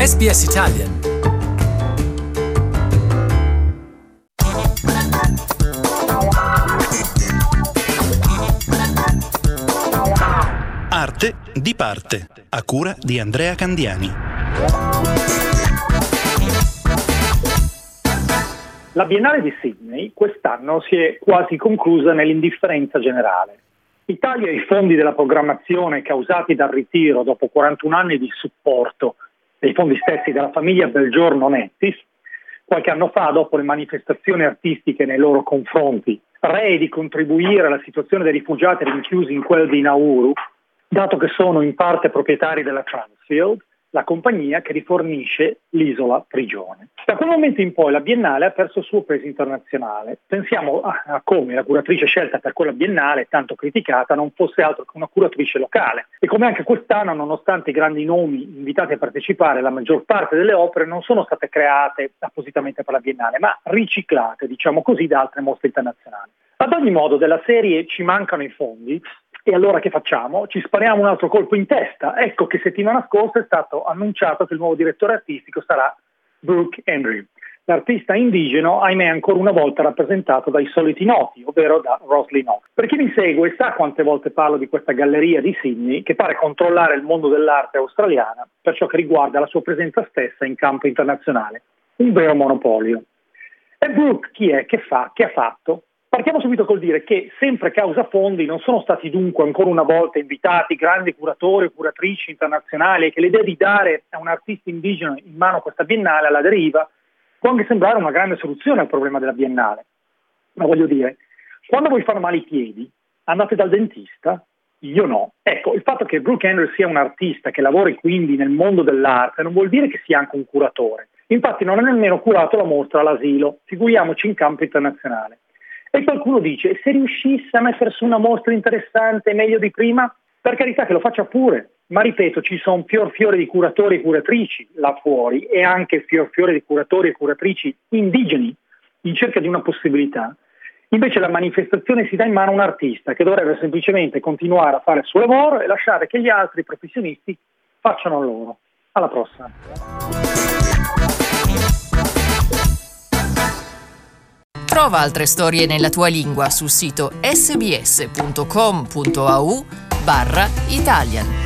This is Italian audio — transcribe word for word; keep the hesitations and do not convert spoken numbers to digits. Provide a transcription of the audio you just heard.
S B S Italian. Arte di parte, a cura di Andrea Candiani. La Biennale di Sydney quest'anno si è quasi conclusa nell'indifferenza generale. I tagli ai fondi della programmazione causati dal ritiro dopo quarantuno anni di supporto dei fondi stessi della famiglia Belgiorno Nettis, qualche anno fa, dopo le manifestazioni artistiche nei loro confronti, rei di contribuire alla situazione dei rifugiati rinchiusi in quel di Nauru, dato che sono in parte proprietari della Transfield, la compagnia che rifornisce l'isola prigione. Da quel momento in poi la Biennale ha perso il suo peso internazionale. Pensiamo a, a come la curatrice scelta per quella Biennale, tanto criticata, non fosse altro che una curatrice locale. E come anche quest'anno, nonostante i grandi nomi invitati a partecipare, la maggior parte delle opere non sono state create appositamente per la Biennale, ma riciclate, diciamo così, da altre mostre internazionali. Ad ogni modo, della serie ci mancano i fondi. E allora che facciamo? Ci spariamo un altro colpo in testa. Ecco che settimana scorsa è stato annunciato che il nuovo direttore artistico sarà Brooke Henry, l'artista indigeno, ahimè ancora una volta rappresentato dai soliti noti, ovvero da Rosalie Knox. Per chi mi segue sa quante volte parlo di questa galleria di Sydney che pare controllare il mondo dell'arte australiana per ciò che riguarda la sua presenza stessa in campo internazionale. Un vero monopolio. E Brooke chi è? Che fa? Che ha fatto? Partiamo subito col dire che, sempre causa fondi, non sono stati dunque ancora una volta invitati grandi curatori o curatrici internazionali, e che l'idea di dare a un artista indigeno in mano questa Biennale alla deriva può anche sembrare una grande soluzione al problema della Biennale. Ma voglio dire, quando vi fanno male i piedi, andate dal dentista? Io no. Ecco, il fatto che Brooke Henry sia un artista che lavori quindi nel mondo dell'arte non vuol dire che sia anche un curatore. Infatti non ha nemmeno curato la mostra all'asilo, figuriamoci in campo internazionale. E qualcuno dice, se riuscisse a mettere su una mostra interessante meglio di prima, per carità che lo faccia pure, ma ripeto, ci sono fior fiore di curatori e curatrici là fuori e anche fior fiore di curatori e curatrici indigeni in cerca di una possibilità. Invece la manifestazione si dà in mano a un artista che dovrebbe semplicemente continuare a fare il suo lavoro e lasciare che gli altri professionisti facciano loro. Alla prossima. Trova altre storie nella tua lingua sul sito sbs punto com punto a u barra Italian.